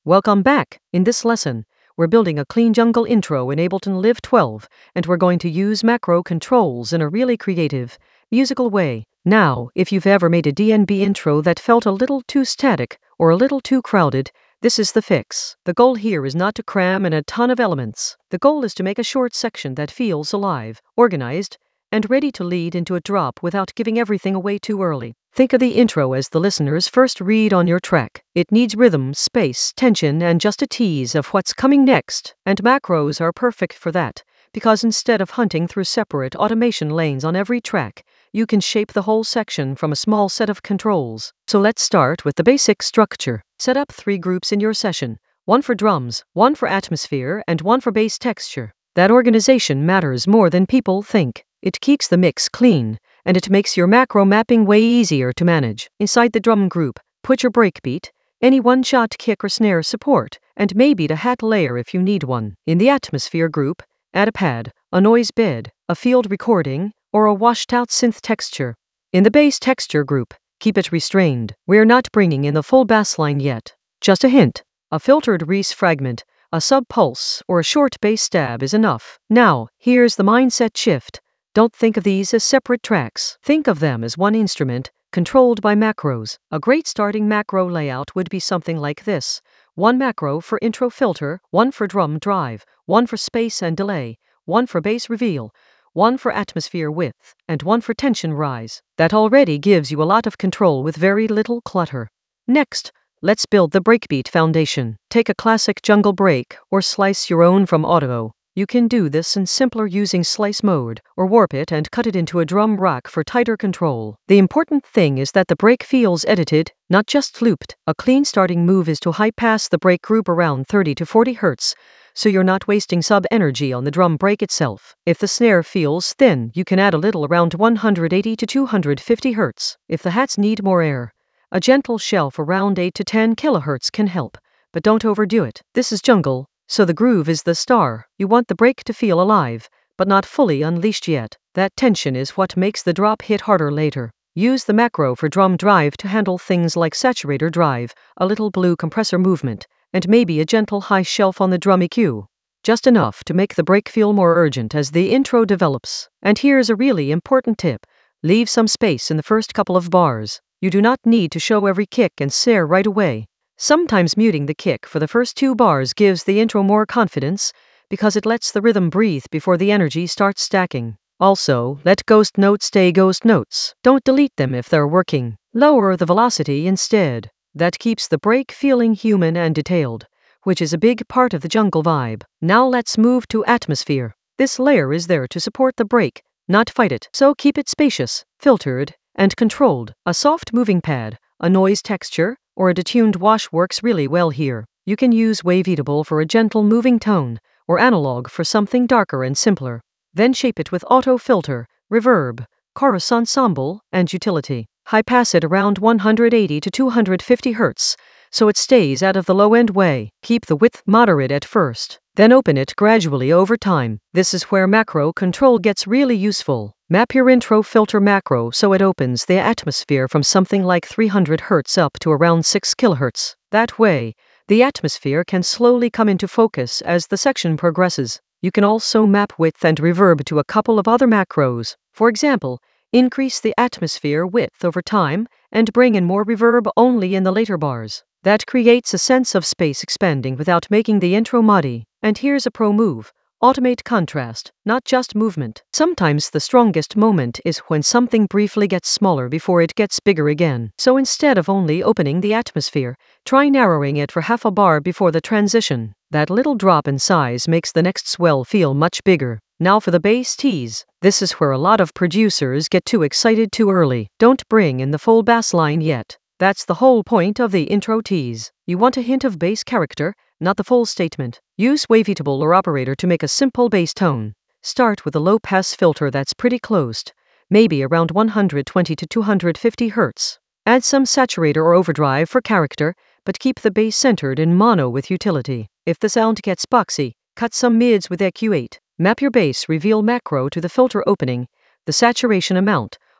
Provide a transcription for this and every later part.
Welcome back. In this lesson, we're building a clean jungle intro in Ableton Live 12, and we're going to use macro controls in a really creative, musical way. Now, if you've ever made a DNB intro that felt a little too static or a little too crowded, this is the fix. The goal here is not to cram in a ton of elements. The goal is to make a short section that feels alive, organized, and ready to lead into a drop without giving everything away too early. Think of the intro as the listener's first read on your track. It needs rhythm, space, tension, and just a tease of what's coming next. And macros are perfect for that, because instead of hunting through separate automation lanes on every track, you can shape the whole section from a small set of controls. So let's start with the basic structure. Set up 3 groups in your session, one for drums, one for atmosphere, and one for bass texture. That organization matters more than people think. It keeps the mix clean, and it makes your macro mapping way easier to manage. Inside the drum group, put your breakbeat, any one-shot kick or snare support, and maybe the hat layer if you need one. In the atmosphere group, add a pad, a noise bed, a field recording, or a washed-out synth texture. In the bass texture group, keep it restrained. We're not bringing in the full bass line yet. Just a hint, a filtered Reese fragment, a sub-pulse, or a short bass stab is enough. Now, here's the mindset shift. Don't think of these as separate tracks. Think of them as one instrument, controlled by macros. A great starting macro layout would be something like this. One macro for intro filter, one for drum drive, one for space and delay, one for bass reveal, one for atmosphere width, and one for tension rise. That already gives you a lot of control with very little clutter. Next, let's build the breakbeat foundation. Take a classic jungle break, or slice your own from Audio. You can do this in simpler using slice mode, or warp it and cut it into a drum rack for tighter control. The important thing is that the break feels edited, not just looped. A clean starting move is to high pass the break group around 30 to 40 Hz, so you're not wasting sub-energy on the drum break itself. If the snare feels thin, you can add a little around 180 to 250 Hz. If the hats need more air, a gentle shelf around 8 to 10 kHz can help, but don't overdo it. This is jungle, so the groove is the star. You want the break to feel alive, but not fully unleashed yet. That tension is what makes the drop hit harder later. Use the macro for drum drive to handle things like saturator drive, a little blue compressor movement, and maybe a gentle high shelf on the drum EQ. Just enough to make the break feel more urgent as the intro develops. And here's a really important tip. Leave some space in the first couple of bars. You do not need to show every kick and snare right away. Sometimes muting the kick for the first 2 bars gives the intro more confidence, because it lets the rhythm breathe before the energy starts stacking. Also, let ghost notes stay ghost notes. Don't delete them if they're working. Lower the velocity instead. That keeps the break feeling human and detailed, which is a big part of the jungle vibe. Now let's move to atmosphere. This layer is there to support the break, not fight it. So keep it spacious, filtered, and controlled. A soft moving pad, a noise texture, or a detuned wash works really well here. You can use Waveatable for a gentle moving tone, or Analog for something darker and simpler. Then shape it with auto filter, reverb, chorus ensemble, and utility. High pass it around 180 to 250 Hz, so it stays out of the low-end way. Keep the width moderate at first, then open it gradually over time. This is where macro control gets really useful. Map your intro filter macro so it opens the atmosphere from something like 300 Hz up to around 6 kHz. That way, the atmosphere can slowly come into focus as the section progresses. You can also map width and reverb to a couple of other macros. For example, increase the atmosphere width over time and bring in more reverb only in the later bars. That creates a sense of space expanding without making the intro muddy. And here's a pro move. Automate contrast, not just movement. Sometimes the strongest moment is when something briefly gets smaller before it gets bigger again. So instead of only opening the atmosphere, try narrowing it for half a bar before the transition. That little drop in size makes the next swell feel much bigger. Now for the bass tease. This is where a lot of producers get too excited too early. Don't bring in the full bass line yet. That's the whole point of the intro tease. You want a hint of bass character, not the full statement. Use Waveatable or Operator to make a simple bass tone. Start with a low-pass filter that's pretty closed, maybe around 120 to 250 Hz. Add some saturator or overdrive for character, but keep the bass centered in mono with utility. If the sound gets boxy, cut some mids with EQ8. Map your bass reveal macro to the filter opening, the saturation amount,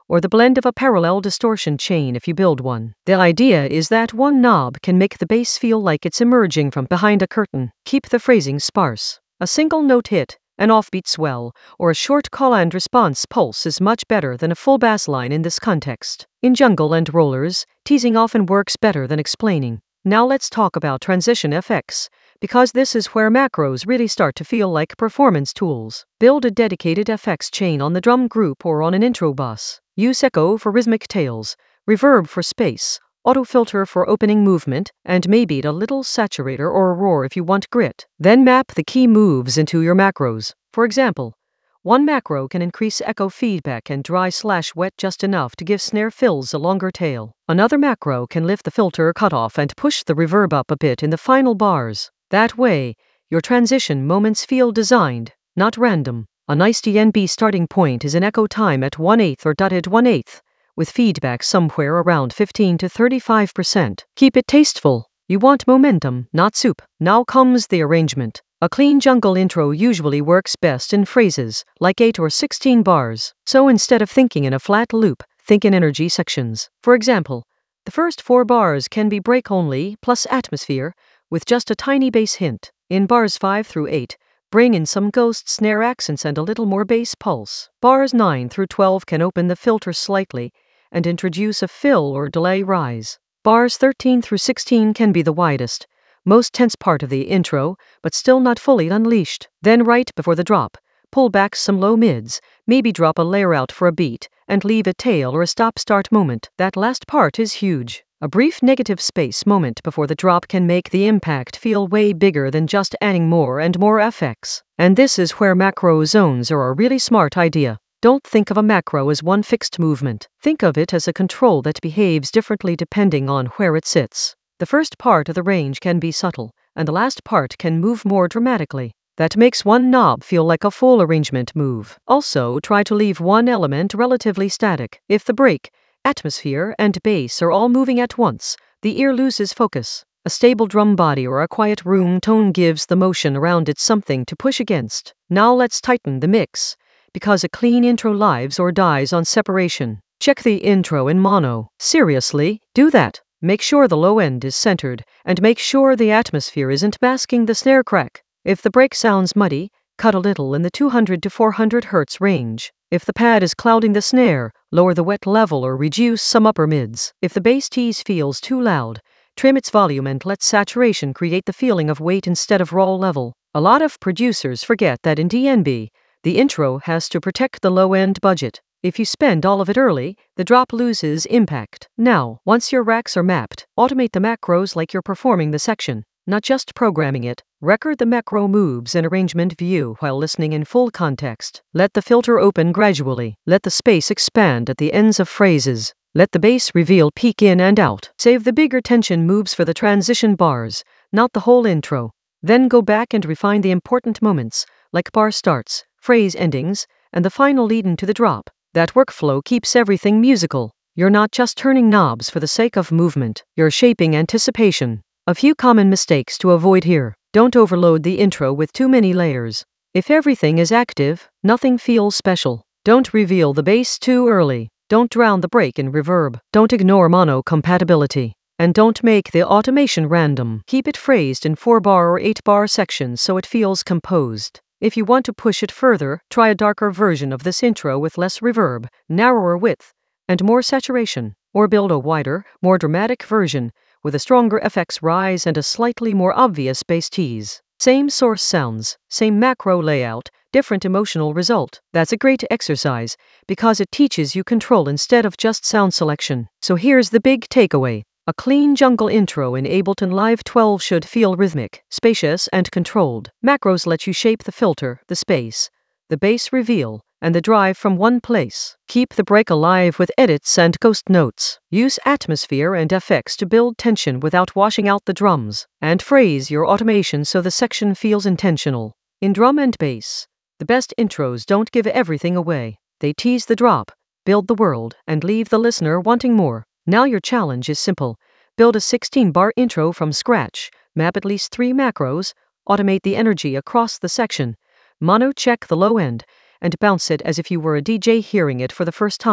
or the blend of a parallel distortion chain if you build one. The idea is that one knob can make the bass feel like it's emerging from behind a curtain. Keep the phrasing sparse. A single note hit, an offbeat swell, or a short call and response pulse is much better than a full bass line in this context. In jungle and rollers, teasing often works better than explaining. Now let's talk about transition effects, because this is where macros really start to feel like performance tools. Build a dedicated effects chain on the drum group or on an intro bus. Use echo for rhythmic tails, reverb for space, autofilter for opening movement, and maybe a little saturator or a roar if you want grit. Then map the key moves into your macros. For example, one macro can increase echo feedback and dry/wet just enough to give snare fills a longer tail. Another macro can lift the filter cutoff and push the reverb up a bit in the final bars. That way, your transition moments feel designed, not random. A nice DNB starting point is an echo time at 1/8 or dotted 1/8, with feedback somewhere around 15 to 35%. Keep it tasteful. You want momentum, not soup. Now comes the arrangement. A clean jungle intro usually works best in phrases, like 8 or 16 bars. So instead of thinking in a flat loop, think in energy sections. For example, the first 4 bars can be break only plus atmosphere, with just a tiny bass hint. In bars 5 through 8, bring in some ghost snare accents and a little more bass pulse. Bars 9 through 12 can open the filter slightly and introduce a fill or delay rise. Bars 13 through 16 can be the widest, most tense part of the intro, but still not fully unleashed. Then right before the drop, pull back some low mids, maybe drop a layer out for a beat, and leave a tail or a stop-start moment. That last part is huge. A brief negative space moment before the drop can make the impact feel way bigger than just adding more and more effects. And this is where macro zones are a really smart idea. Don't think of a macro as one fixed movement. Think of it as a control that behaves differently depending on where it sits. The first part of the range can be subtle, and the last part can move more dramatically. That makes one knob feel like a full arrangement move. Also, try to leave one element relatively static. If the break, atmosphere, and bass are all moving at once, the ear loses focus. A stable drum body or a quiet room tone gives the motion around it something to push against. Now let's tighten the mix, because a clean intro lives or dies on separation. Check the intro in mono. Seriously, do that. Make sure the low end is centered, and make sure the atmosphere isn't masking the snare crack. If the break sounds muddy, cut a little in the 200 to 400 Hz range. If the pad is clouding the snare, lower the wet level or reduce some upper mids. If the bass tease feels too loud, trim its volume and let saturation create the feeling of weight instead of raw level. A lot of producers forget that in DNB, the intro has to protect the low-end budget. If you spend all of it early, the drop loses impact. Now, once your racks are mapped, automate the macros like you're performing the section, not just programming it. Record the macro moves in arrangement view while listening in full context. Let the filter open gradually. Let the space expand at the ends of phrases. Let the bass reveal peak in and out. Save the bigger tension moves for the transition bars, not the whole intro. Then go back and refine the important moments, like bar starts, phrase endings, and the final lead into the drop. That workflow keeps everything musical. You're not just turning knobs for the sake of movement, you're shaping anticipation. A few common mistakes to avoid here. Don't overload the intro with too many layers. If everything is active, nothing feels special. Don't reveal the bass too early. Don't drown the break in reverb. Don't ignore mono compatibility. And don't make the automation random. Keep it phrased in 4-bar or 8-bar sections so it feels composed. If you want to push it further, try a darker version of this intro with less reverb, narrower width, and more saturation. Or build a wider, more dramatic version, with a stronger FX rise and a slightly more obvious bass tease. Same source sounds, same macro layout, different emotional result. That's a great exercise, because it teaches you control instead of just sound selection. So here's the big takeaway. A clean jungle intro in Ableton Live 12 should feel rhythmic, spacious, and controlled. Macros let you shape the filter, the space, the bass reveal, and the drive from one place. Keep the break alive with edits and ghost notes. Use atmosphere and effects to build tension without washing out the drums. And phrase your automation so the section feels intentional. In drum and bass, the best intros don't give everything away. They tease the drop, build the world, and leave the listener wanting more. Now your challenge is simple. Build a 16-bar intro from scratch, map at least 3 macros, automate the energy across the section, mono check the low end, and bounce it as if you were a DJ hearing it for the first time.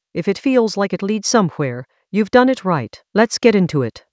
If it feels like it leads somewhere, you've done it right. Let's get into it.